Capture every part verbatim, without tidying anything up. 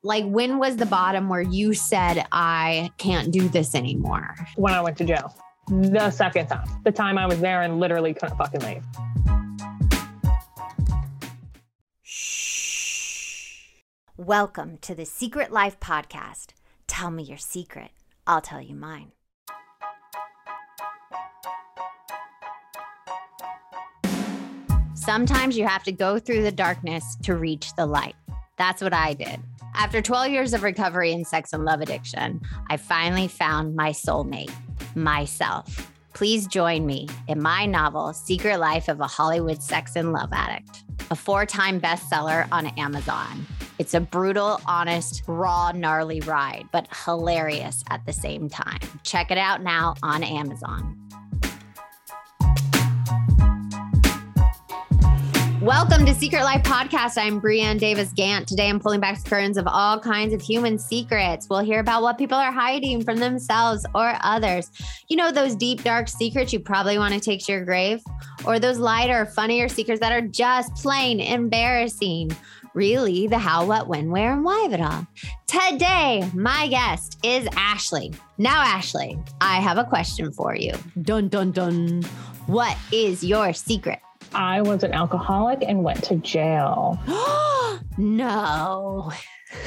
Like, when was the bottom where you said, I can't do this anymore? When I went to jail. The second time. The time I was there and literally couldn't fucking leave. Welcome to the Secret Life Podcast. Tell me your secret. I'll tell you mine. Sometimes you have to go through the darkness to reach the light. That's what I did. After twelve years of recovery in sex and love addiction, I finally found my soulmate, myself. Please join me in my novel, Secret Life of a Hollywood Sex and Love Addict, a four-time bestseller on Amazon. It's a brutal, honest, raw, gnarly ride, but hilarious at the same time. Check it out now on Amazon. Welcome to Secret Life Podcast. I'm Brianne Davis Gant. Today I'm pulling back the curtains of all kinds of human secrets. We'll hear about what people are hiding from themselves or others. You know, those deep, dark secrets you probably want to take to your grave? Or those lighter, funnier secrets that are just plain embarrassing? Really, the how, what, when, where, and why of it all. Today, my guest is Ashley. Now, Ashley, I have a question for you. Dun, dun, dun. What is your secret? I was an alcoholic and went to jail. No.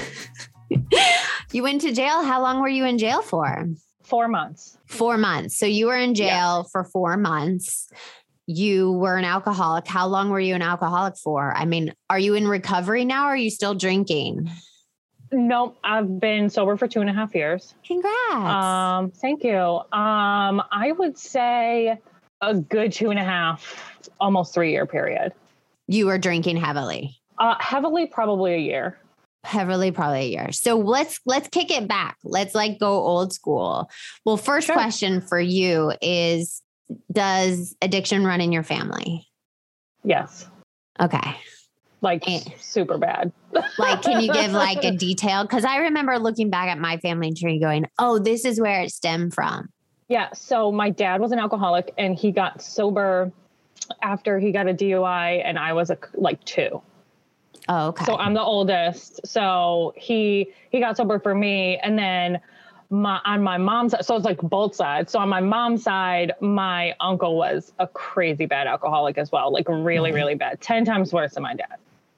You went to jail? How long were you in jail for? Four months. Four months. So you were in jail Yeah. for four months. You were an alcoholic. How long were you an alcoholic for? I mean, are you in recovery now? Or are you still drinking? Nope. I've been sober for two and a half years. Congrats. Um, thank you. Um, I would say a good two and a half, almost three year period. You were drinking heavily. Uh, heavily, probably a year. Heavily, probably a year. So let's let's kick it back. Let's like go old school. Well, first Sure. question for you is, does addiction run in your family? Yes. Okay. Like Eh. super bad. Like, can you give like a detail? Because I remember looking back at my family tree going, oh, this is where it stemmed from. Yeah. So my dad was an alcoholic and he got sober after he got a D U I and I was a, like two. Oh, okay. So I'm the oldest. So he, he got sober for me. And then my, on my mom's side, so it's like both sides. So on my mom's side, my uncle was a crazy bad alcoholic as well. Like really, really bad, ten times worse than my dad.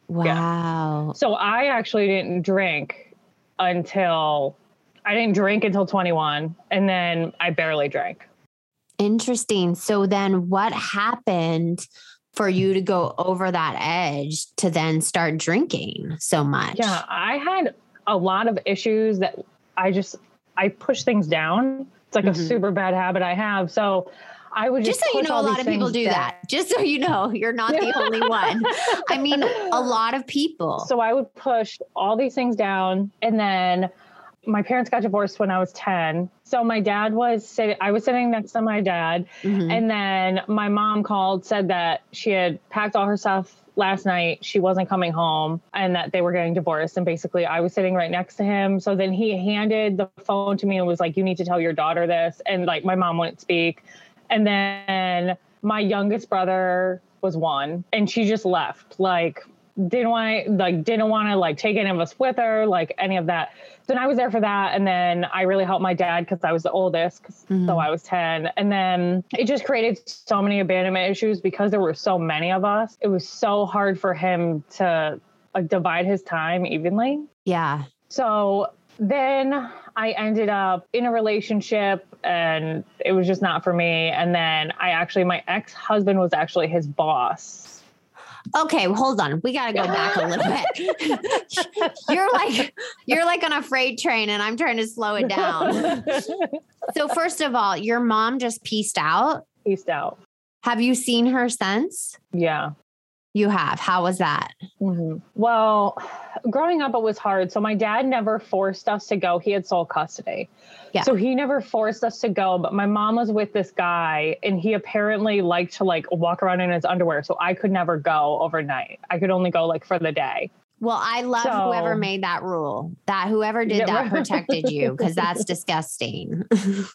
Wow. So I actually didn't drink until I didn't drink until twenty-one. And then I barely drank. Interesting. So then what happened for you to go over that edge to then start drinking so much? Yeah, I had a lot of issues that I just, I push things down. It's like Mm-hmm. a super bad habit I have. So I would just, Just so you push know, a all lot these of people things do down. that. Just so you know, you're not the only one. I mean, a lot of people. So I would push all these things down. And then my parents got divorced when I was ten. So my dad was sitting, I was sitting next to my dad. Mhm. And then my mom called, said that she had packed all her stuff last night. She wasn't coming home and that they were getting divorced. And basically I was sitting right next to him. So then he handed the phone to me and was like, you need to tell your daughter this. And like, my mom wouldn't speak. And then my youngest brother was one and she just left. Like, didn't want to like, didn't want to like take any of us with her, like any of that. So then I was there for that. And then I really helped my dad because I was the oldest. Mhm. So I was ten. And then it just created so many abandonment issues because there were so many of us. It was so hard for him to like divide his time evenly. Yeah. So then I ended up in a relationship and it was just not for me. And then I actually, my ex-husband was actually his boss. Okay, hold on. We got to go back a little bit. You're like, you're like on a freight train and I'm trying to slow it down. So first of all, your mom just peaced out. Peaced out. Have you seen her since? Yeah. You have. How was that? Mm-hmm. Well, growing up, it was hard. So my dad never forced us to go. He had sole custody. Yeah. So he never forced us to go, but my mom was with this guy and he apparently liked to like walk around in his underwear. So I could never go overnight. I could only go like for the day. Well, I love So- whoever made that rule, that whoever did Yeah, that right. protected you, because that's disgusting.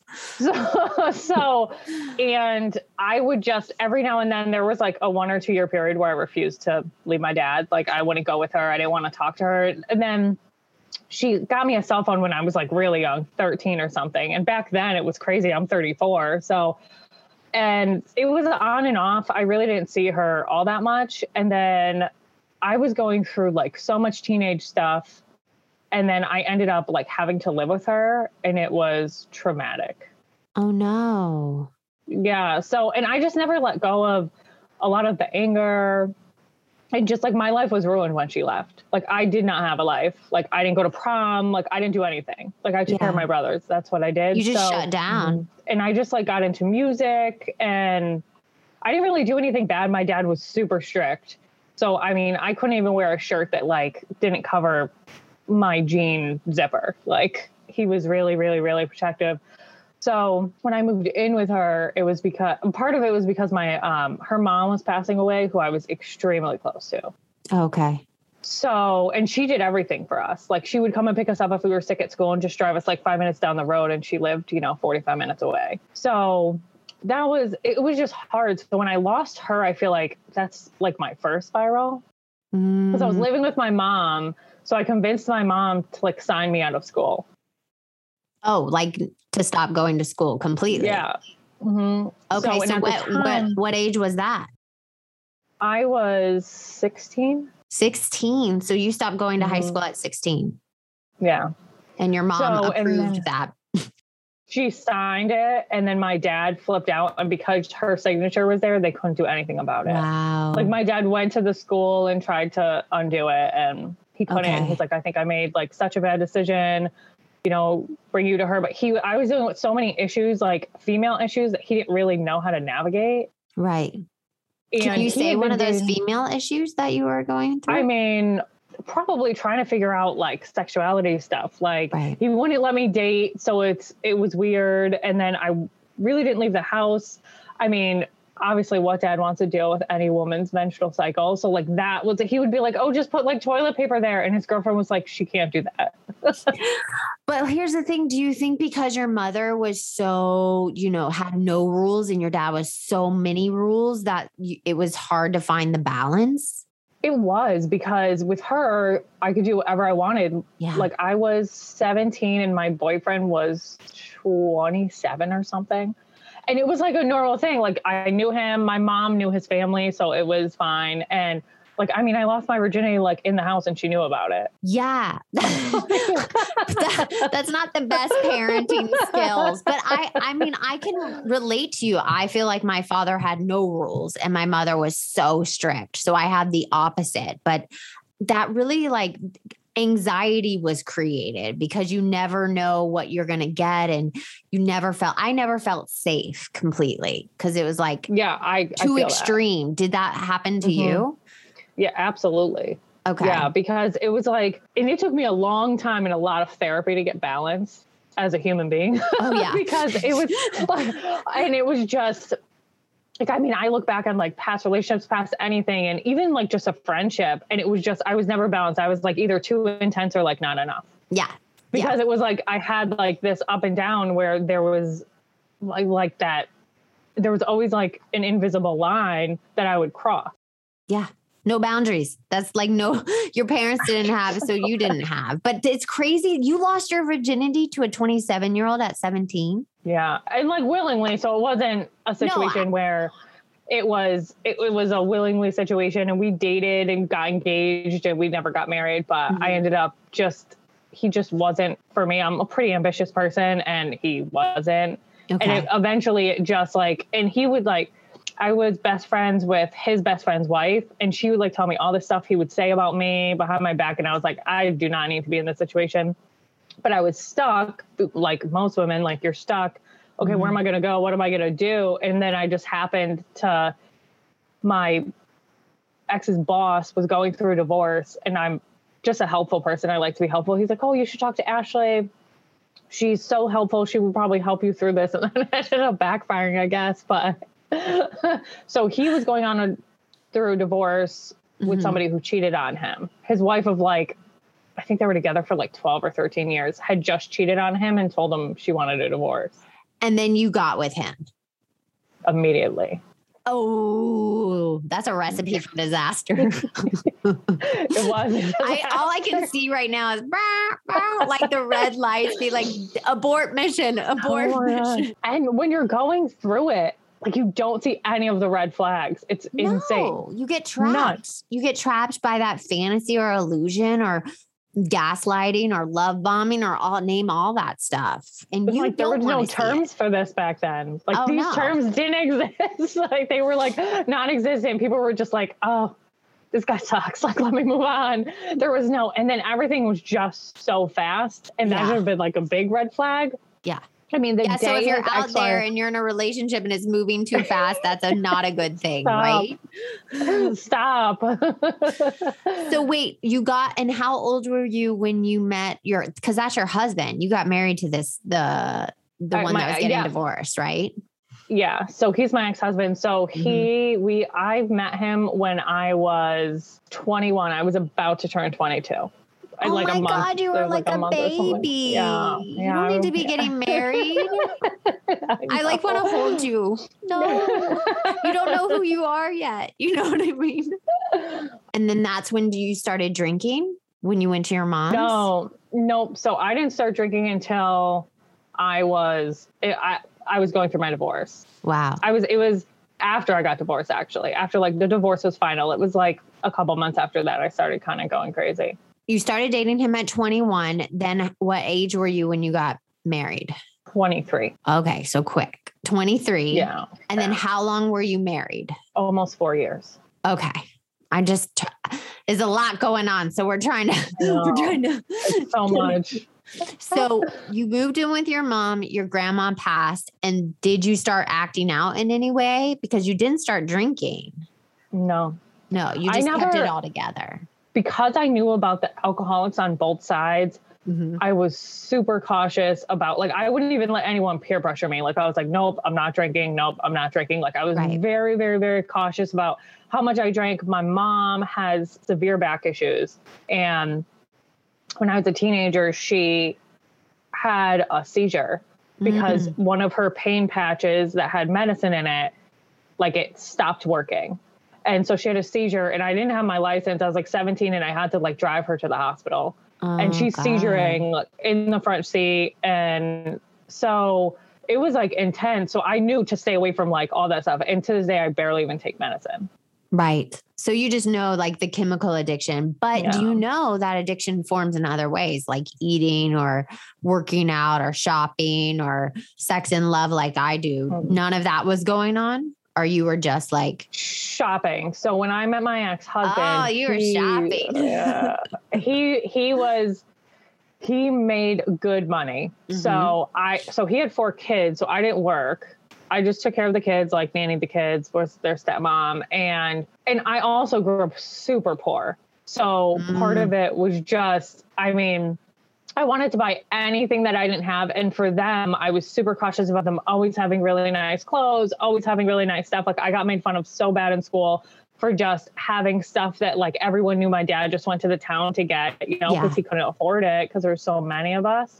So, so, and I would just, every now and then there was like a one or two year period where I refused to leave my dad. Like I wouldn't go with her. I didn't want to talk to her. And then she got me a cell phone when I was like really young, thirteen or something. And back then it was crazy. I'm thirty-four. So, and it was on and off. I really didn't see her all that much. And then I was going through like so much teenage stuff. And then I ended up like having to live with her, and it was traumatic. Oh no. Yeah. So, and I just never let go of a lot of the anger. And just like my life was ruined when she left. Like I did not have a life. Like I didn't go to prom. Like I didn't do anything. Like I took Yeah. care of my brothers. That's what I did. You just So, shut down. And I just like got into music, and I didn't really do anything bad. My dad was super strict. So, I mean, I couldn't even wear a shirt that like didn't cover my jean zipper. Like he was really, really, really protective. So when I moved in with her, it was because part of it was because my, um, her mom was passing away, who I was extremely close to. Okay. So, and she did everything for us. Like she would come and pick us up if we were sick at school and just drive us like five minutes down the road. And she lived, you know, forty-five minutes away. So that was, it was just hard. So when I lost her, I feel like that's like my first spiral, because I was living with my mom. So I convinced my mom to like sign me out of school. Oh, like to stop going to school completely. Yeah. Mm-hmm. Okay. So, so what, time, what, what age was that? I was sixteen. sixteen. So you stopped going to mm-hmm. high school at sixteen. Yeah. And your mom so, approved that. She signed it, and then my dad flipped out, and because her signature was there, they couldn't do anything about it. Wow. Like my dad went to the school and tried to undo it, and he couldn't. Okay. He's like, I think I made like such a bad decision, you know, bring you to her. But he, I was dealing with so many issues, like female issues, that he didn't really know how to navigate. Right. And can you say one of those doing, female issues that you were going through? I mean, probably trying to figure out like sexuality stuff. Like right. he wouldn't let me date. So it's, it was weird. And then I really didn't leave the house. I mean, obviously what dad wants to deal with any woman's menstrual cycle. So like that was, he would be like, oh, just put like toilet paper there. And his girlfriend was like, she can't do that. But here's the thing. Do you think because your mother was so, you know, had no rules and your dad was so many rules that you, it was hard to find the balance? It was, because with her, I could do whatever I wanted. Yeah. Like I was seventeen and my boyfriend was twenty-seven or something. And it was like a normal thing. Like I knew him, my mom knew his family, so it was fine. And like, I mean, I lost my virginity like in the house and she knew about it. Yeah. that, that's not the best parenting skills, but I, I mean, I can relate to you. I feel like my father had no rules and my mother was so strict. So I had the opposite, but that really like anxiety was created because you never know what you're going to get. And you never felt, I never felt safe completely because it was like, yeah, I too I extreme. That. Did that happen to mm-hmm. you? Yeah, absolutely. Okay. Yeah, because it was like, and it took me a long time and a lot of therapy to get balance as a human being. Oh yeah. Because it was like, and it was just like, I mean, I look back on like past relationships, past anything, and even like just a friendship. And it was just, I was never balanced. I was like either too intense or like not enough. Yeah. Because yeah. it was like, I had like this up and down where there was like, like that, there was always like an invisible line that I would cross. Yeah. No boundaries. That's like no, your parents didn't have, so you didn't have. But it's crazy. You lost your virginity to a twenty-seven year old at seventeen. Yeah. And like willingly. So it wasn't a situation no, I- where it was, it, it was a willingly situation and we dated and got engaged and we never got married. But mm-hmm. I ended up just, he just wasn't for me. I'm a pretty ambitious person and he wasn't. Okay. And it, eventually it just like, and he would like, I was best friends with his best friend's wife, and she would like tell me all the stuff he would say about me behind my back. And I was like, I do not need to be in this situation, but I was stuck like most women, like you're stuck. Okay. Mm-hmm. Where am I going to go? What am I going to do? And then I just happened to, my ex's boss was going through a divorce and I'm just a helpful person. I like to be helpful. He's like, oh, you should talk to Ashley. She's so helpful. She would probably help you through this. And then it ended up backfiring, I guess. But so he was going on a, through a divorce with mm-hmm. somebody who cheated on him. His wife of like, I think they were together for like twelve or thirteen years, had just cheated on him and told him she wanted a divorce. And then you got with him. Immediately. Oh, that's a recipe for disaster. It was. I, all I can see right now is bah, bah, like the red lights be like abort mission, abort Oh mission. And when you're going through it, like you don't see any of the red flags. It's No, insane. you get trapped. Nuts. You get trapped by that fantasy or illusion or gaslighting or love bombing or all name all that stuff. And It's you like there don't were no wanna see terms it. for this back then. Like Oh, these no. terms didn't exist. Like they were like non-existent. People were just like, oh, this guy sucks. Like, let me move on. There was no, and then everything was just so fast. And that Yeah. should have been like a big red flag. Yeah. I mean, the Yeah, day so if you're his out ex-wife- there and you're in a relationship and it's moving too fast, that's a not a good thing, Stop. right? Stop. So wait, you got, and how old were you when you met your, because that's your husband. You got married to this, the the Uh, one my- that was getting yeah. divorced, right? Yeah. So he's my ex-husband. So he, Mm-hmm. we, I met him when I was twenty-one. I was about to turn twenty-two. I, Oh like my a month, God, you it were was like, a, month or something. baby. Yeah. You yeah, don't need to be yeah. getting married. I like want to know. hold you. No, you don't know who you are yet. You know what I mean? And then that's when you started drinking, when you went to your mom's? No, nope. So I didn't start drinking until I was, I, I was going through my divorce. Wow. I was, it was after I got divorced, actually. After like the divorce was final. It was like a couple months after that, I started kind of going crazy. You started dating him at twenty-one. Then what age were you when you got married? twenty-three. Okay, so quick. twenty-three. Yeah. And then how long were you married? Almost four years. Okay. I just, there's a lot going on. So we're trying to, we're trying to. It's so much. So you moved in with your mom, your grandma passed. And did you start acting out in any way? Because you didn't start drinking. No. No, you I just kept never- it all together. Because I knew about the alcoholics on both sides, Mm-hmm. I was super cautious about, like, I wouldn't even let anyone peer pressure me. Like, I was like, nope, I'm not drinking. Nope, I'm not drinking. Like, I was Right. very, very, very cautious about how much I drank. My mom has severe back issues. And when I was a teenager, she had a seizure because Mm. one of her pain patches that had medicine in it, like, it stopped working. And so she had a seizure and I didn't have my license. I was like seventeen and I had to like drive her to the hospital. Oh, And she's God. seizuring like, in the front seat. And so it was like intense. So I knew to stay away from like all that stuff. And to this day, I barely even take medicine. Right. So you just know like the chemical addiction, but do Yeah. you know that addiction forms in other ways, like eating or working out or shopping or sex and love like I do? Mhm. None of that was going on? Or you were just like, Shopping. So when I met my ex-husband, Oh, you were he- shopping. Yeah, he he was he made good money. Mhm. So I so he had four kids. So I didn't work. I just took care of the kids, like nannied the kids, was their stepmom, and and I also grew up super poor. So part Mm. of it was just, I mean, I wanted to buy anything that I didn't have. And for them, I was super cautious about them always having really nice clothes, always having really nice stuff. Like I got made fun of so bad in school for just having stuff that like everyone knew my dad just went to the town to get, you know, Yeah. because he couldn't afford it because there's so many of us.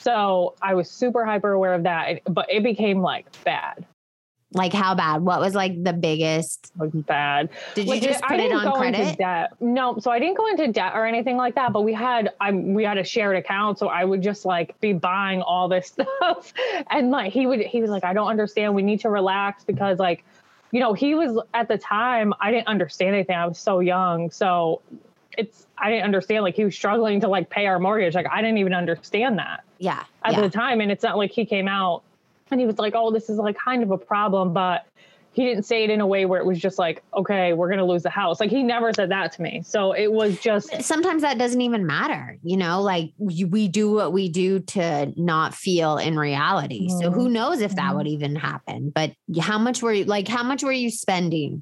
So I was super hyper aware of that, but it became like bad, like how bad? What was like the biggest? like bad. Did you Like, just I put it didn't on go into credit? debt. No, so I didn't go into debt or anything like that. But we had, I we had a shared account, so I would just like be buying all this stuff, and like he would, he was like, I don't understand. We need to relax because like, you know, he was at the time I didn't understand anything. I was so young, so it's I didn't understand. Like he was struggling to like pay our mortgage. Like I didn't even understand that Yeah. at yeah. the time, and it's not like he came out and he was like, oh, this is like kind of a problem, but he didn't say it in a way where it was just like, okay, we're going to lose the house. Like he never said that to me. So it was just, Sometimes that doesn't even matter, you know, like we, we do what we do to not feel in reality. So who knows if that Mhm. would even happen, but how much were you like, how much were you spending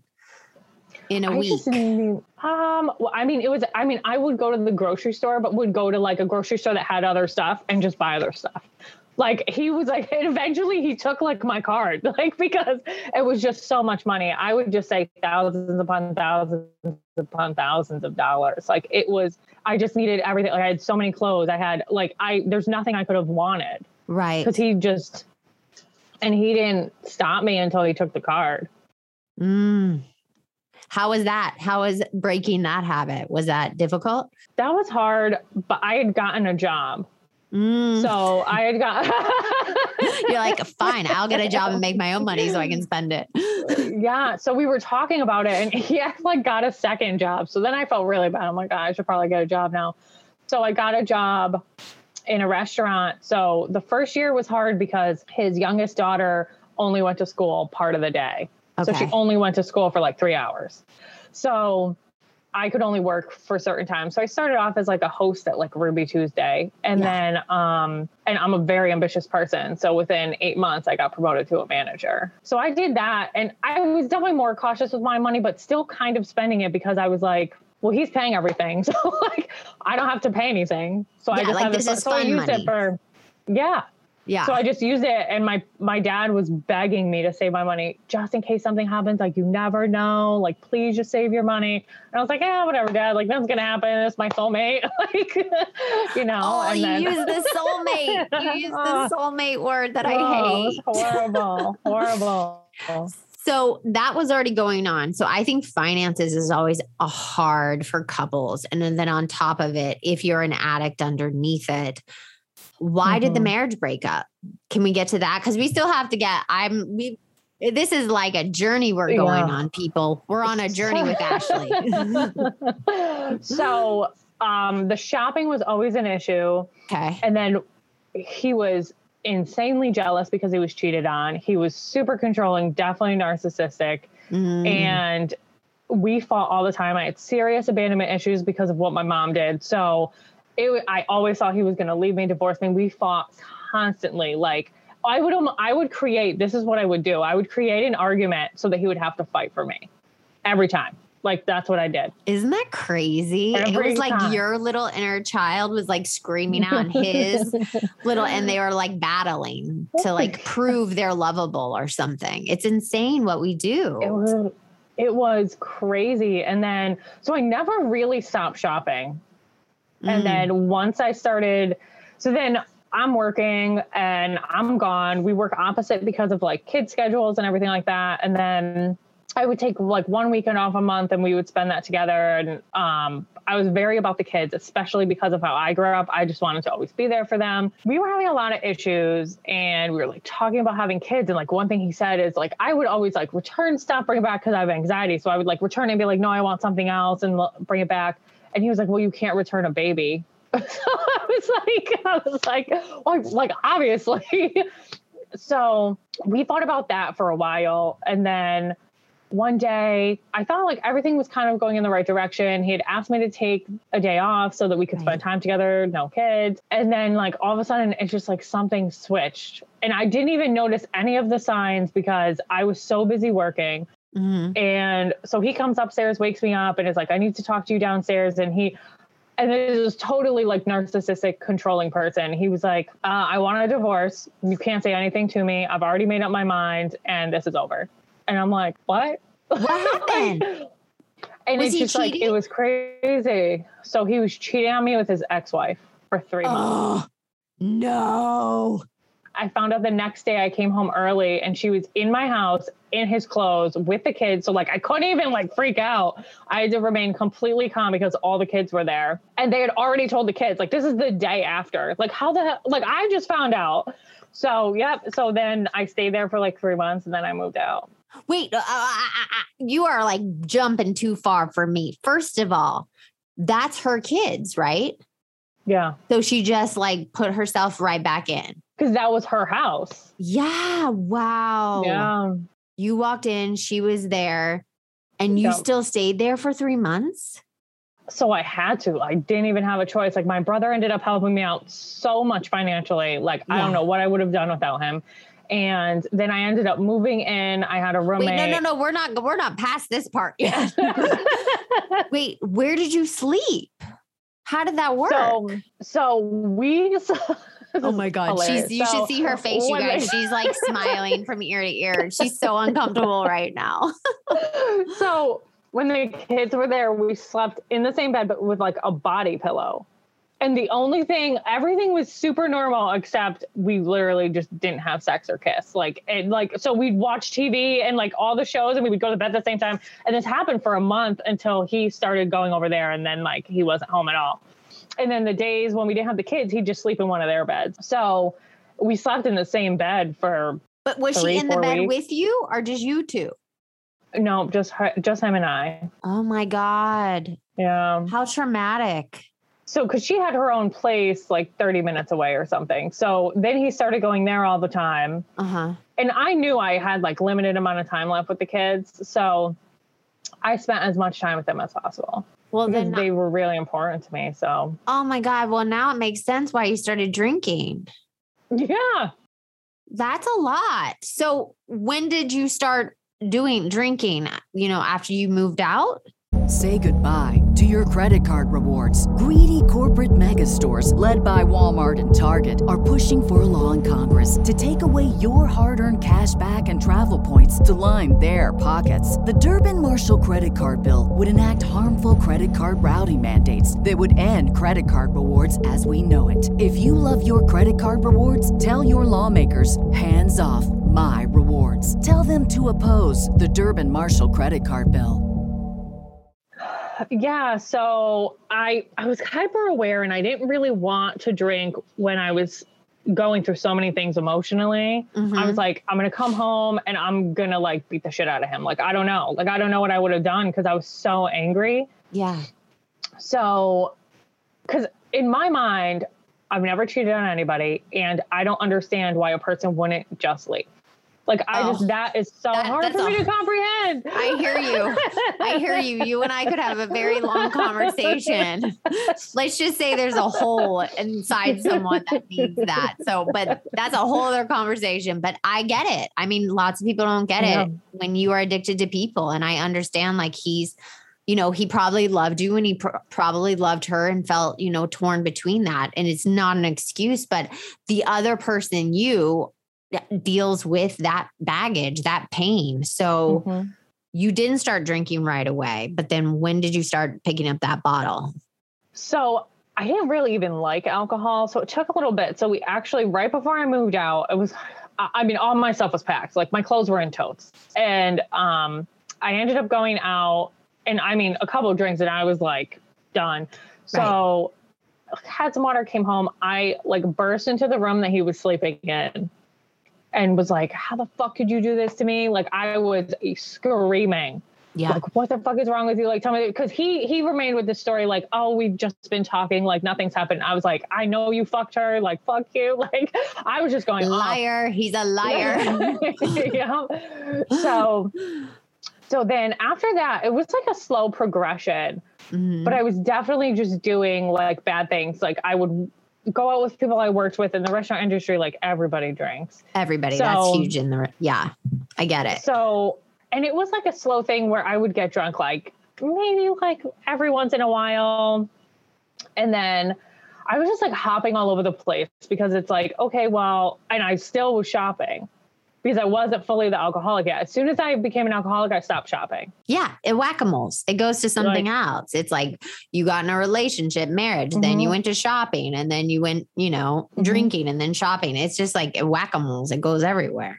in a I week? just didn't- um, well, I mean, it was, I mean, I would go to the grocery store, but would go to like a grocery store that had other stuff and just buy other stuff. Like he was like, and eventually he took like my card, like, because it was just so much money. I would just say thousands upon thousands upon thousands of dollars. Like it was, I just needed everything. Like I had so many clothes. I had like, I, there's nothing I could have wanted Right. because he just, and he didn't stop me until he took the card. Mm. How was that? How was breaking that habit? Was that difficult? That was hard, but I had gotten a job. Mm. So I had got, you're like, fine, I'll get a job and make my own money so I can spend it. Yeah. So we were talking about it and he had like got a second job. So then I felt really bad. I'm like, oh, I should probably get a job now. So I got a job in a restaurant. So the first year was hard because his youngest daughter only went to school part of the day. Okay. So she only went to school for like three hours. So I could only work for certain times. So I started off as like a host at like Ruby Tuesday. And yeah. then, um, and I'm a very ambitious person. So within eight months, I got promoted to a manager. So I did that. And I was definitely more cautious with my money, but still kind of spending it because I was like, well, he's paying everything. So like, I don't have to pay anything. So yeah, I just like have this this, is so fun I used money. it for, yeah. Yeah. So I just used it. And my, my dad was begging me to save my money just in case something happens. Like, you never know, like, please just save your money. And I was like, yeah, whatever, Dad, like nothing's going to happen. It's my soulmate. Like, you know, oh, and you then, use the soulmate. You use the soulmate word that oh, I hate. Horrible, horrible. So that was already going on. So I think finances is always a hard for couples. And then, then on top of it, if you're an addict underneath it, why mm-hmm. did the marriage break up? Can we get to that? Because we still have to get, I'm, we, this is like a journey we're going yeah. on, people. We're on a journey with Ashley. So um, the shopping was always an issue. Okay. And then he was insanely jealous because he was cheated on. He was super controlling, definitely narcissistic. Mm. And we fought all the time. I had serious abandonment issues because of what my mom did. So It, I always thought he was going to leave me, divorce me. We fought constantly. Like I would, I would create, this is what I would do. I would create an argument so that he would have to fight for me every time. Like, that's what I did. Isn't that crazy? Every it was like time. Your little inner child was like screaming out his little, and they were like battling to like prove they're lovable or something. It's insane what we do. It was, it was crazy. And then, so I never really stopped shopping. And mm. then once I started, so then I'm working and I'm gone. We work opposite because of like kid schedules and everything like that. And then I would take like one weekend off a month and we would spend that together. And um, I was very about the kids, especially because of how I grew up. I just wanted to always be there for them. We were having a lot of issues and we were like talking about having kids. And like one thing he said is like, I would always like return stuff, bring it back because I have anxiety. So I would like return and be like, no, I want something else and l- bring it back. And he was like, well, you can't return a baby. So I was like, I was like, well, like, obviously. So we thought about that for a while. And then one day I thought like everything was kind of going in the right direction. He had asked me to take a day off so that we could spend time together, no kids. And then like all of a sudden it's just like something switched. And I didn't even notice any of the signs because I was so busy working. Mm-hmm. And so he comes upstairs, wakes me up and is like, I need to talk to you downstairs. And he, and this is totally like narcissistic, controlling person. He was like, uh, I want a divorce. You can't say anything to me. I've already made up my mind and this is over. And I'm like, what? What happened? And was it's he just cheating? like, it was crazy. So he was cheating on me with his ex-wife for three months. Oh, no. I found out the next day I came home early and she was in my house in his clothes with the kids. So like, I couldn't even like freak out. I had to remain completely calm because all the kids were there and they had already told the kids, like, this is the day after. Like, how the hell, like, I just found out. So, yep. So then I stayed there for like three months and then I moved out. Wait, uh, uh, uh, you are like jumping too far for me. First of all, that's her kids, right? Yeah. So she just like put herself right back in. Because that was her house. Yeah. Wow. Yeah. You walked in, she was there, and you Yep. still stayed there for three months? So I had to. I didn't even have a choice. Like my brother ended up helping me out so much financially. Like yeah. I don't know what I would have done without him. And then I ended up moving in. I had a roommate. Wait, no, no, no. We're not. We're not past this part yet. Wait, where did you sleep? How did that work? So, so we. So, oh my God. She's, you so, should see her face, you guys. They, She's like smiling from ear to ear. She's so uncomfortable right now. So when the kids were there, we slept in the same bed, but with like a body pillow. And the only thing, everything was super normal, except we literally just didn't have sex or kiss. Like, and like, so we'd watch T V and like all the shows and we would go to bed at the same time. And this happened for a month until he started going over there. And then like, he wasn't home at all. And then the days when we didn't have the kids, he'd just sleep in one of their beds. So we slept in the same bed for But was three, she in the bed weeks. with you or just you two? No, just her, just him and I. Oh my God. Yeah. How traumatic. So, because she had her own place like thirty minutes away or something. So then he started going there all the time. Uh-huh. And I knew I had like limited amount of time left with the kids. So I spent as much time with them as possible. Well, because then they were really important to me. So, oh my God. Well, now it makes sense why you started drinking. yeah. That's a lot. So when did you start doing drinking, you know, after you moved out? Say goodbye to your credit card rewards. Greedy corporate mega stores, led by Walmart and Target, are pushing for a law in Congress to take away your hard-earned cash back and travel points to line their pockets. The Durbin-Marshall credit card bill would enact harmful credit card routing mandates that would end credit card rewards as we know it. If you love your credit card rewards, tell your lawmakers, hands off my rewards. Tell them to oppose the Durbin-Marshall credit card bill. Yeah. So I, I was hyper aware and I didn't really want to drink when I was going through so many things emotionally. Mm-hmm. I was like, I'm going to come home and I'm going to like beat the shit out of him. Like, I don't know. Like, I don't know what I would have done because I was so angry. Yeah. So, because in my mind, I've never cheated on anybody and I don't understand why a person wouldn't just leave. Like, I Oh, just, that is so that- hard that's for me a- to comprehend. I hear you. I hear you. You and I could have a very long conversation. Let's just say there's a hole inside someone that needs that. So, but that's a whole other conversation. But I get it. I mean, lots of people don't get Yeah. it when you are addicted to people. And I understand, like, he's, you know, he probably loved you and he pr- probably loved her and felt, you know, torn between that. And it's not an excuse, but the other person, you, deals with that baggage, that pain. So Mhm. you didn't start drinking right away, but then when did you start picking up that bottle? So I didn't really even like alcohol. So it took a little bit. So we actually, right before I moved out, it was, I I mean, all my stuff was packed. Like my clothes were in totes. And um, I ended up going out and I mean, a couple of drinks and I was like done. So right. Had some water, came home. I like burst into the room that he was sleeping in. And was like, how the fuck could you do this to me? Like, I was screaming. Yeah. Like, what the fuck is wrong with you? Like, tell me. Because he he remained with the story like, oh, we've just been talking. Like, nothing's happened. I was like, I know you fucked her. Like, fuck you. Like, I was just going, liar. off. He's a liar. Yeah. So, so then after that, it was like a slow progression. Mm-hmm. But I was definitely just doing like bad things. Like, I would go out with people I worked with in the restaurant industry. Like, everybody drinks. Everybody. So, that's huge in the, yeah, I get it. So, and it was like a slow thing where I would get drunk, like maybe like every once in a while. And then I was just like hopping all over the place because it's like, okay, well, and I still was shopping because I wasn't fully the alcoholic yet. As soon as I became an alcoholic, I stopped shopping. Yeah. It whack-a-moles. It goes to something Like, else. It's like you got in a relationship, marriage, mm-hmm. then you went to shopping and then you went, you know, mm-hmm. drinking and then shopping. It's just like whack-a-moles. It goes everywhere.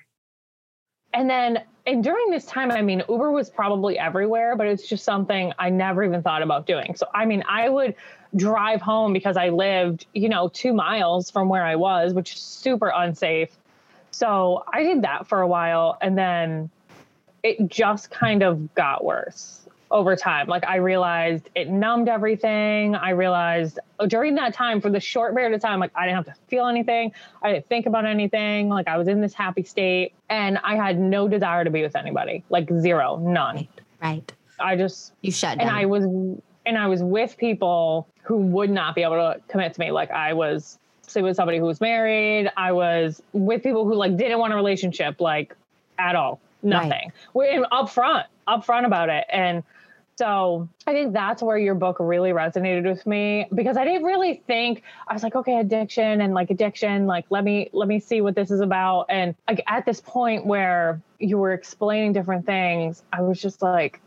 And then, and during this time, I mean, Uber was probably everywhere, but it's just something I never even thought about doing. So, I mean, I would drive home because I lived, you know, two miles from where I was, which is super unsafe. So I did that for a while and then it just kind of got worse over time. Like I realized it numbed everything. I realized during that time, for the short period of time, like I didn't have to feel anything. I didn't think about anything. Like I was in this happy state and I had no desire to be with anybody, like zero, none. Right. Right. I just, you shut down. And I was, and I was with people who would not be able to commit to me. Like I was sleeping with somebody who was married. I was with people who like didn't want a relationship, like at all, nothing. Right. We're upfront, upfront about it. And so I think that's where your book really resonated with me because I didn't really think, I was like, okay, addiction and like addiction, like, let me, let me see what this is about. And like at this point where you were explaining different things, I was just like,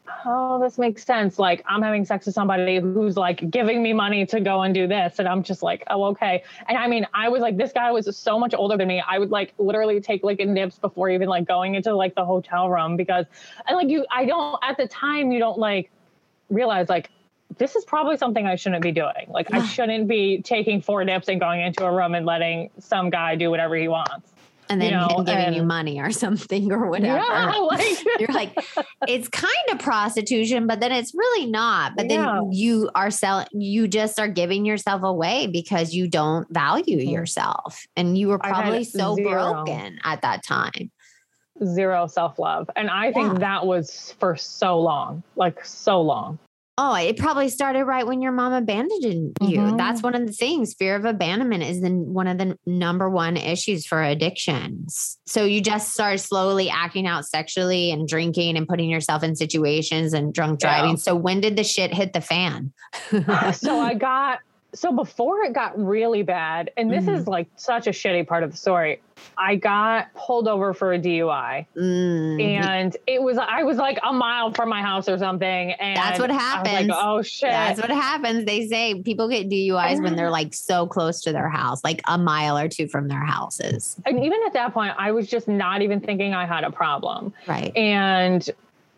oh, this makes sense. Like, I'm having sex with somebody who's like giving me money to go and do this. And I'm just like, oh, okay. And I mean, I was like, this guy was so much older than me. I would like literally take like a nips before even like going into like the hotel room because, and like you, I don't, at the time, you don't like realize like, this is probably something I shouldn't be doing. Like, yeah. I shouldn't be taking four nips and going into a room and letting some guy do whatever he wants. And then you know, him giving and, you money or something or whatever. Yeah, like, you're like, it's kind of prostitution, but then it's really not. But then yeah. you are selling, you just are giving yourself away because you don't value mm-hmm. yourself. And you were probably so zero. broken at that time. Zero self-love. And I think yeah. that was for so long, like so long. Oh, it probably started right when your mom abandoned you. Mm-hmm. That's one of the things. Fear of abandonment is the, one of the number one issues for addictions. So you just start slowly acting out sexually and drinking and putting yourself in situations and drunk driving. Yeah. So when did the shit hit the fan? So I got, so before it got really bad, and this mm. is like such a shitty part of the story, I got pulled over for a D U I mm. and it was, I was like a mile from my house or something. And that's what happens. I was like, oh shit. That's what happens. They say people get D U Is when they're like so close to their house, like a mile or two from their houses. And even at that point, I was just not even thinking I had a problem. Right. And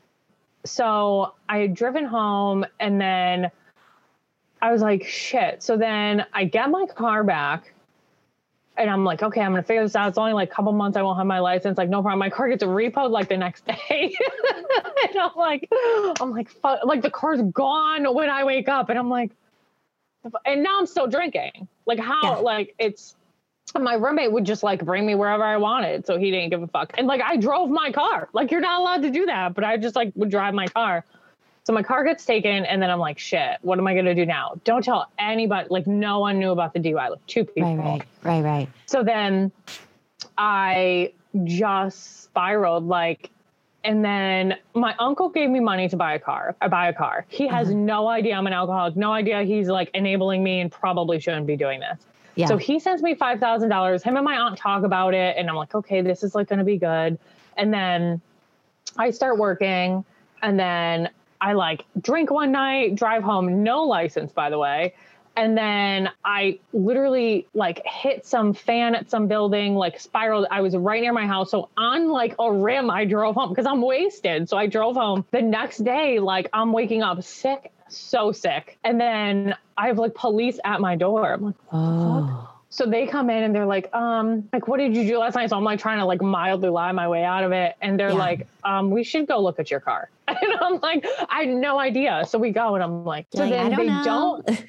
so I had driven home and then I was like, shit. So then I get my car back and I'm like, okay, I'm going to figure this out. It's only like a couple months. I won't have my license. Like, no problem. My car gets repoed like the next day. And I'm like, I'm like, fuck, like the car's gone when I wake up. And I'm like, and now I'm still drinking. Like how, yeah. like it's, my roommate would just like bring me wherever I wanted. So he didn't give a fuck. And like, I drove my car. Like you're not allowed to do that, but I just like would drive my car. So my car gets taken and then I'm like, shit, what am I going to do now? Don't tell anybody. Like no one knew about the D U I, like two people. Right, right, right, right. So then I just spiraled like, and then my uncle gave me money to buy a car. I buy a car. He has uh-huh. no idea I'm an alcoholic, no idea he's like enabling me and probably shouldn't be doing this. Yeah. So he sends me five thousand dollars. Him and my aunt talk about it. And I'm like, okay, this is like going to be good. And then I start working and then I like drink one night, drive home, no license, by the way. And then I literally like hit some fan at some building, like spiraled. I was right near my house. So on like a rim, I drove home because I'm wasted. So I drove home the next day, like I'm waking up sick, so sick. And then I have like police at my door. I'm like, what the fuck? So they come in and they're like, um, like, what did you do last night? So I'm like trying to like mildly lie my way out of it. And they're yeah. like, um, we should go look at your car. And I'm like, I had no idea. So we go and I'm like, so like, then don't they know. don't.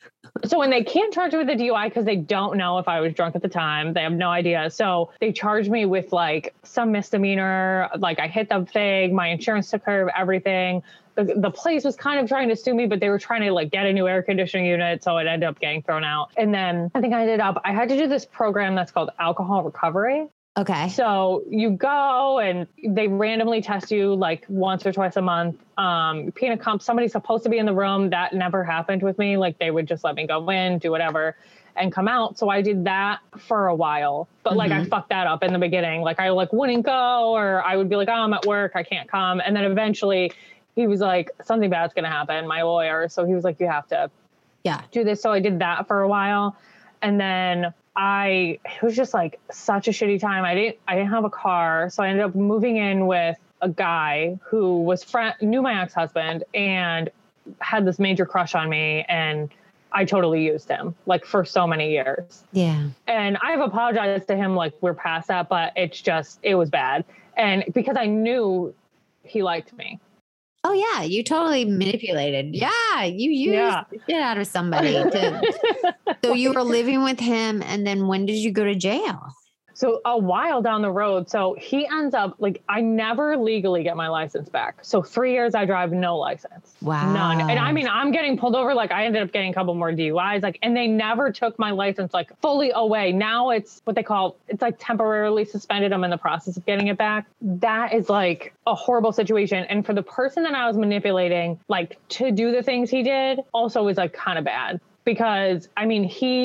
So when they can't charge me with a D U I because they don't know if I was drunk at the time, they have no idea. So they charged me with like some misdemeanor, like I hit the thing, my insurance took care of everything. The, the place was kind of trying to sue me, but they were trying to like get a new air conditioning unit. So it ended up getting thrown out. And then I think I ended up, I had to do this program that's called alcohol recovery. Okay. So you go and they randomly test you like once or twice a month. Um, pee in a cup, somebody's supposed to be in the room. That never happened with me. Like they would just let me go in, do whatever and come out. So I did that for a while, but like mm-hmm. I fucked that up in the beginning. Like I like wouldn't go, or I would be like, oh, I'm at work, I can't come. And then eventually he was like, something bad's going to happen, my lawyer. So he was like, you have to yeah, do this. So I did that for a while. And then I, it was just like such a shitty time. I didn't, I didn't have a car. So I ended up moving in with a guy who was friend, knew my ex-husband and had this major crush on me. And I totally used him like for so many years. Yeah. And I've apologized to him. Like we're past that, but it's just, it was bad. And because I knew he liked me. Oh yeah, you totally manipulated. Yeah, you used yeah. the shit out of somebody. To, so you were living with him, and then when did you go to jail? So a while down the road. So he ends up like, I never legally get my license back. So three years I drive no license. Wow. None. And I mean, I'm getting pulled over. Like I ended up getting a couple more D U Is, like, and they never took my license like fully away. Now it's what they call, it's like temporarily suspended. I'm in the process of getting it back. That is like a horrible situation. And for the person that I was manipulating, like to do the things he did also was like kind of bad. Because I mean, he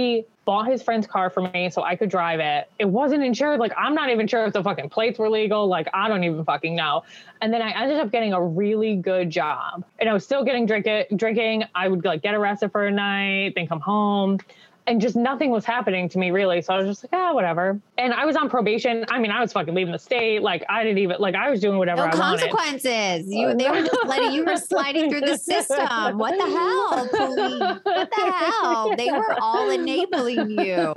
bought his friend's car for me so I could drive it. It wasn't insured. Like, I'm not even sure if the fucking plates were legal. Like, I don't even fucking know. And then I ended up getting a really good job. And I was still getting drink it, drinking. I would like get arrested for a night, then come home. And just nothing was happening to me really. So I was just like, ah, whatever. And I was on probation. I mean, I was fucking leaving the state. Like I didn't even, like I was doing whatever no I wanted. consequences. You, they were just letting you were sliding through the system. What the hell, police? What the hell? They were all enabling you.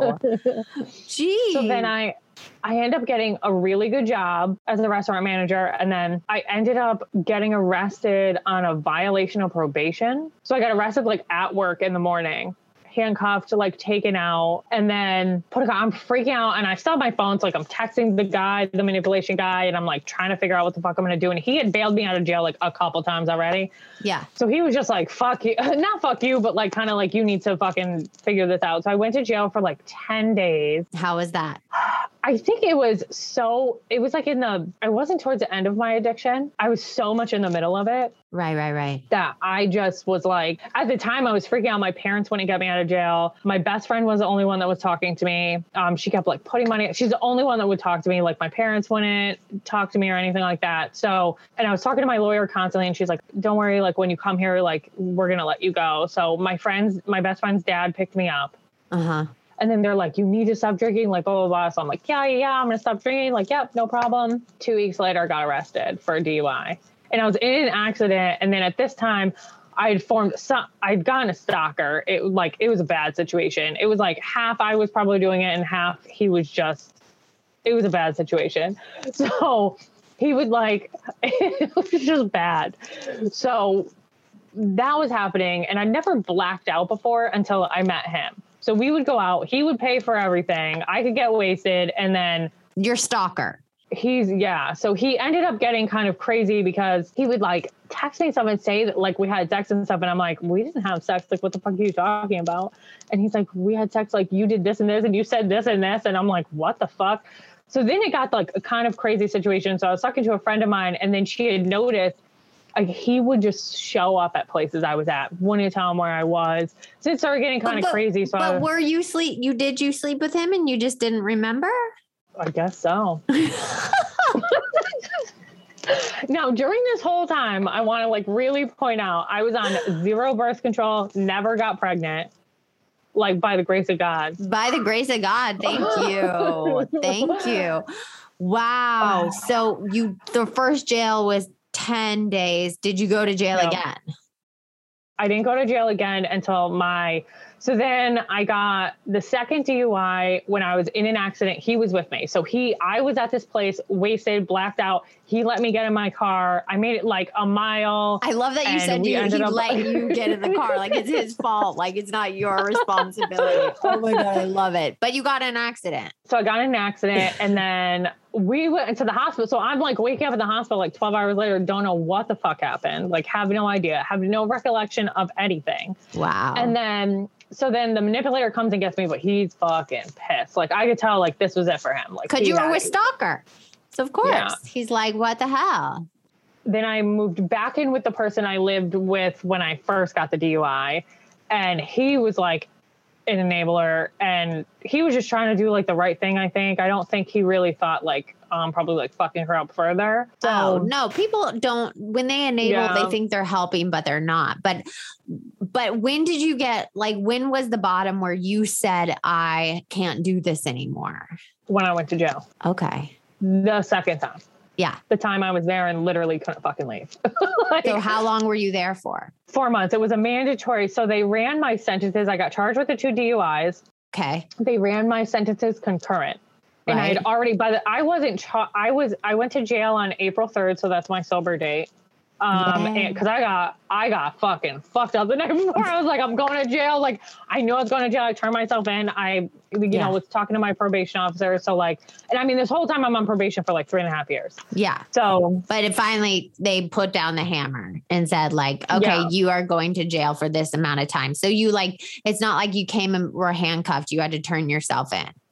Jeez. So then I, I ended up getting a really good job as a restaurant manager. And then I ended up getting arrested on a violation of probation. So I got arrested like at work in the morning, handcuffed, like taken out, and then put a, I'm freaking out and I still have my phone. So like I'm texting the guy, the manipulation guy, and I'm like trying to figure out what the fuck I'm going to do. And he had bailed me out of jail like a couple times already. Yeah. So he was just like, fuck you, not fuck you, but like kind of like, you need to fucking figure this out. So I went to jail for like ten days. How was that? I think it was so, it was like in the, I wasn't towards the end of my addiction. I was so much in the middle of it. Right, right, right. That I just was like, at the time I was freaking out. My parents wouldn't get me out of jail. My best friend was the only one that was talking to me. Um, she kept like putting money. She's the only one that would talk to me. Like my parents wouldn't talk to me or anything like that. So, and I was talking to my lawyer constantly and she's like, don't worry. Like when you come here, like we're going to let you go. So my friends, my best friend's dad picked me up. Uh-huh. And then they're like, you need to stop drinking, like, blah, blah, blah. So I'm like, yeah, yeah, yeah, I'm going to stop drinking. Like, yep, no problem. Two weeks later, I got arrested for a D U I. And I was in an accident. And then at this time, I had formed, some, I'd gotten a stalker. It like, it was a bad situation. It was like half I was probably doing it and half he was just, it was a bad situation. So he would like, it was just bad. So that was happening. And I never blacked out before until I met him. So we would go out, he would pay for everything. I could get wasted. And then your stalker. He's yeah. So he ended up getting kind of crazy because he would like text me stuff and say that like we had sex and stuff. And I'm like, we didn't have sex. Like, what the fuck are you talking about? And he's like, we had sex. Like you did this and this and you said this and this. And I'm like, what the fuck? So then it got like a kind of crazy situation. So I was talking to a friend of mine and then she had noticed like he would just show up at places I was at, wouldn't tell him where I was. So it started getting kind of crazy. So but I, were you sleep? You did you sleep with him and you just didn't remember? I guess so. Now, during this whole time, I want to like really point out, I was on zero birth control, never got pregnant, like by the grace of God. By the grace of God. Thank you. Thank you. Wow. So you, the first jail was ten days. Did you go to jail no. again? I didn't go to jail again until my, so then I got the second D U I when I was in an accident. He was with me. So he, I was at this place, wasted, blacked out. He let me get in my car. I made it like a mile. I love that you said you, he up- let you get in the car. Like it's his fault. Like it's not your responsibility. Oh my God. I love it. But you got in an accident. So I got in an accident and then we went into the hospital. So I'm like waking up in the hospital like twelve hours later, don't know what the fuck happened. Like have no idea, have no recollection of anything. Wow. And then, so then the manipulator comes and gets me, but he's fucking pissed. Like I could tell like this was it for him. Like, cause you were with Stalker. So of course yeah. He's like, what the hell? Then I moved back in with the person I lived with when I first got the D U I. And he was like an enabler and he was just trying to do like the right thing. I think, I don't think he really thought like, um, probably like fucking her up further. So oh, no, people don't, when they enable, yeah. they think they're helping, but they're not. But, but when did you get, like, when was the bottom where you said, I can't do this anymore? When I went to jail. Okay. The second time. Yeah. The time I was there and literally couldn't fucking leave. Like, so how long were you there for? Four months. It was a mandatory. So they ran my sentences. I got charged with the two D U Is. Okay. They ran my sentences concurrent. And right. I had already, by the, I wasn't, cha- I was, I went to jail on April third. So that's my sober date. Um, yeah. and cause I got, I got fucking fucked up the night before. I was like, I'm going to jail. Like, I knew I was going to jail. I turned myself in. I, you yeah. know, was talking to my probation officer. So like, and I mean, this whole time I'm on probation for like three and a half years. Yeah. So, but it finally, they put down the hammer and said like, okay, yeah. you are going to jail for this amount of time. So you like, it's not like you came and were handcuffed. You had to turn yourself in.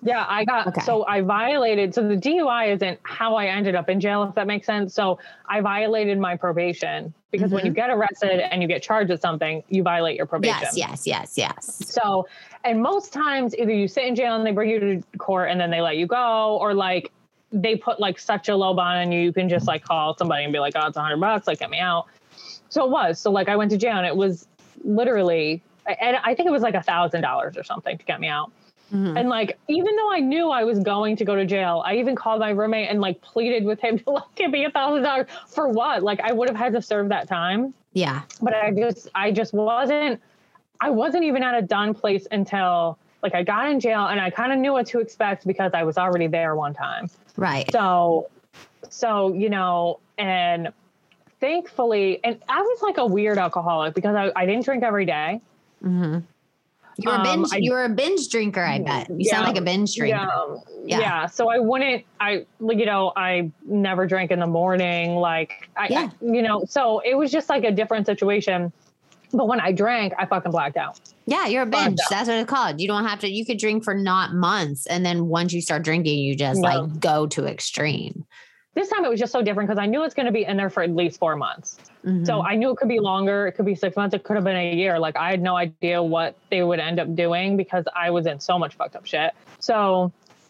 Yeah, I got, okay. so I violated, so the D U I isn't how I ended up in jail, if that makes sense. So I violated my probation because mm-hmm. when you get arrested and you get charged with something, you violate your probation. Yes, yes, yes, yes. So, and most times either you sit in jail and they bring you to court and then they let you go, or like they put like such a low bond on you, you can just like call somebody and be like, oh, it's a hundred bucks, like get me out. So it was, so like I went to jail and it was literally, and I think it was like a thousand dollars or something to get me out. Mm-hmm. And like, even though I knew I was going to go to jail, I even called my roommate and like pleaded with him to like give me a thousand dollars for what? Like I would have had to serve that time. Yeah. But I just, I just wasn't, I wasn't even at a done place until like I got in jail and I kind of knew what to expect because I was already there one time. Right. So, so, you know, and thankfully, and I was like a weird alcoholic because I, I didn't drink every day. Mm-hmm. You were a binge. Um, I, you were a binge drinker. I bet you yeah, sound like a binge drinker. Yeah, yeah. Yeah. So I wouldn't. I you know I never drank in the morning. Like I, yeah. I, you know. So it was just like a different situation. But when I drank, I fucking blacked out. Yeah, you're a binge. That's what it's called. You don't have to. You could drink for not months, and then once you start drinking, you just no. like go to extreme. This time it was just so different because I knew it's going to be in there for at least four months. Mm-hmm. So I knew it could be longer. It could be six months. It could have been a year. Like I had no idea what they would end up doing because I was in so much fucked up shit. So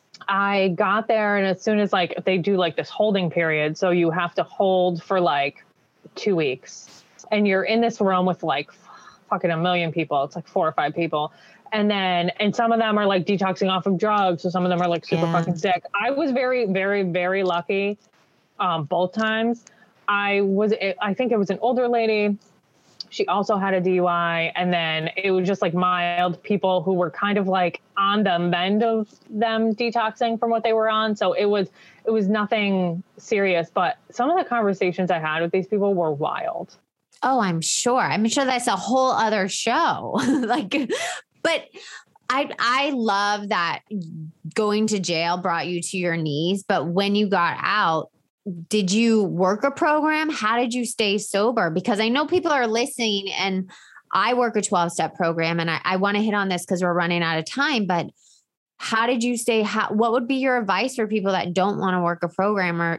I got there and as soon as like they do like this holding period. So you have to hold for like two weeks and you're in this room with like fucking a million people. It's like four or five people. And then, and some of them are like detoxing off of drugs. So some of them are like super yeah. fucking sick. I was very, very, very lucky. Um, both times I was, I think it was an older lady. She also had a D U I. And then it was just like mild people who were kind of like on the mend of them detoxing from what they were on. So it was, it was nothing serious, but some of the conversations I had with these people were wild. Oh, I'm sure. I'm sure that's a whole other show. like, but I, I love that going to jail brought you to your knees, but when you got out, did you work a program? How did you stay sober? Because I know people are listening and I work a twelve step program and I, I want to hit on this because we're running out of time, but how did you stay? How, what would be your advice for people that don't want to work a program or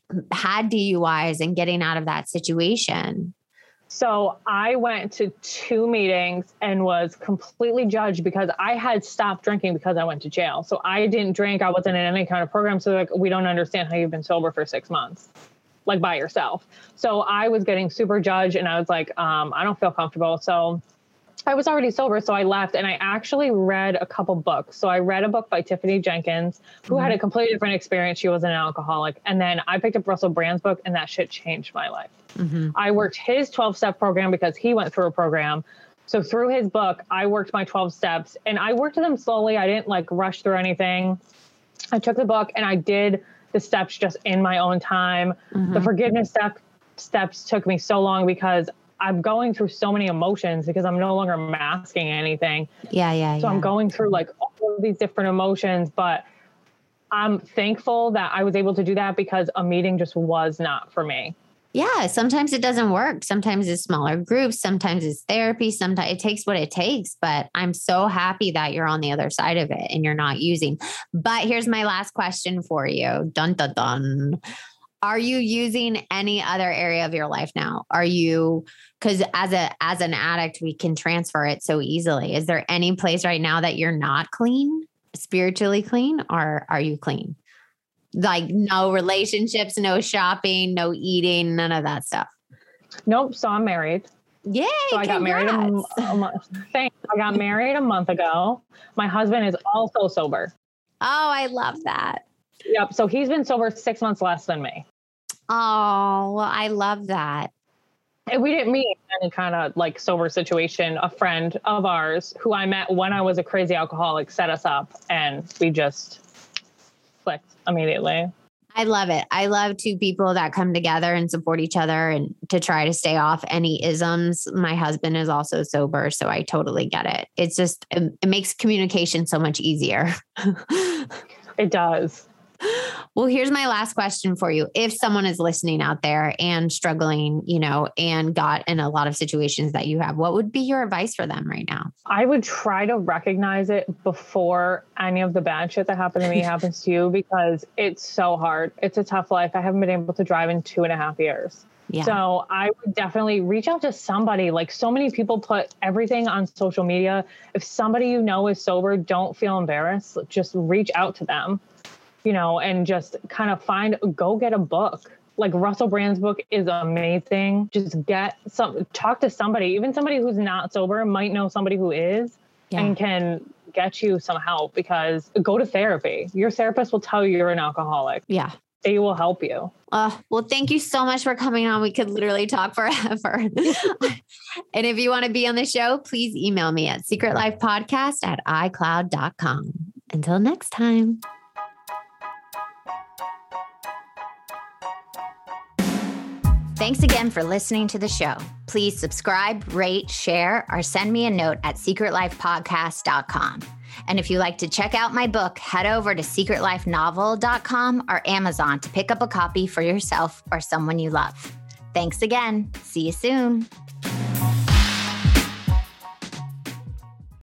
had D U Is and getting out of that situation? So I went to two meetings and was completely judged because I had stopped drinking because I went to jail. So I didn't drink. I wasn't in any kind of program. So like, we don't understand how you've been sober for six months, like by yourself. So I was getting super judged and I was like, um, I don't feel comfortable. So I was already sober. So I left and I actually read a couple books. So I read a book by Tiffany Jenkins, who mm-hmm. had a completely different experience. She was an alcoholic. And then I picked up Russell Brand's book and that shit changed my life. Mm-hmm. I worked his twelve step program because he went through a program. So through his book, I worked my twelve steps and I worked them slowly. I didn't like rush through anything. I took the book and I did the steps just in my own time. Mm-hmm. The forgiveness step steps took me so long because I'm going through so many emotions because I'm no longer masking anything. Yeah, yeah, So yeah. I'm going through like all of these different emotions, but I'm thankful that I was able to do that because a meeting just was not for me. Yeah, sometimes it doesn't work. Sometimes it's smaller groups. Sometimes it's therapy. Sometimes it takes what it takes. But I'm so happy that you're on the other side of it and you're not using. But here's my last question for you. Dun, dun, dun. Are you using any other area of your life now? Are you, because as a as an addict, we can transfer it so easily. Is there any place right now that you're not clean, spiritually clean, or are you clean? Like no relationships, no shopping, no eating, none of that stuff. Nope. So I'm married. Yay! So I got married a, a month. Thanks. I got married a month ago. My husband is also sober. Oh, I love that. Yep. So he's been sober six months less than me. Oh, well, I love that. And we didn't meet in any kind of like sober situation. A friend of ours who I met when I was a crazy alcoholic set us up and we just clicked immediately. I love it. I love two people that come together and support each other and to try to stay off any isms. My husband is also sober, so I totally get it. It's just, it, it makes communication so much easier. It does. Well, here's my last question for you. If someone is listening out there and struggling, you know, and got in a lot of situations that you have, what would be your advice for them right now? I would try to recognize it before any of the bad shit that happened to me happens to you, because it's so hard. It's a tough life. I haven't been able to drive in two and a half years. Yeah. So I would definitely reach out to somebody. Like, so many people put everything on social media. If somebody you know is sober, don't feel embarrassed. Just reach out to them, you know, and just kind of find, go get a book. Like Russell Brand's book is amazing. Just get some, talk to somebody, even somebody who's not sober might know somebody who is yeah. and can get you some help, because go to therapy. Your therapist will tell you you're an alcoholic. Yeah. They will help you. Uh, well, thank you so much for coming on. We could literally talk forever. And if you want to be on the show, please email me at secret life podcast at i cloud dot com. Until next time. Thanks again for listening to the show. Please subscribe, rate, share, or send me a note at secret life podcast dot com. And if you'd like to check out my book, head over to secret life novel dot com or Amazon to pick up a copy for yourself or someone you love. Thanks again. See you soon.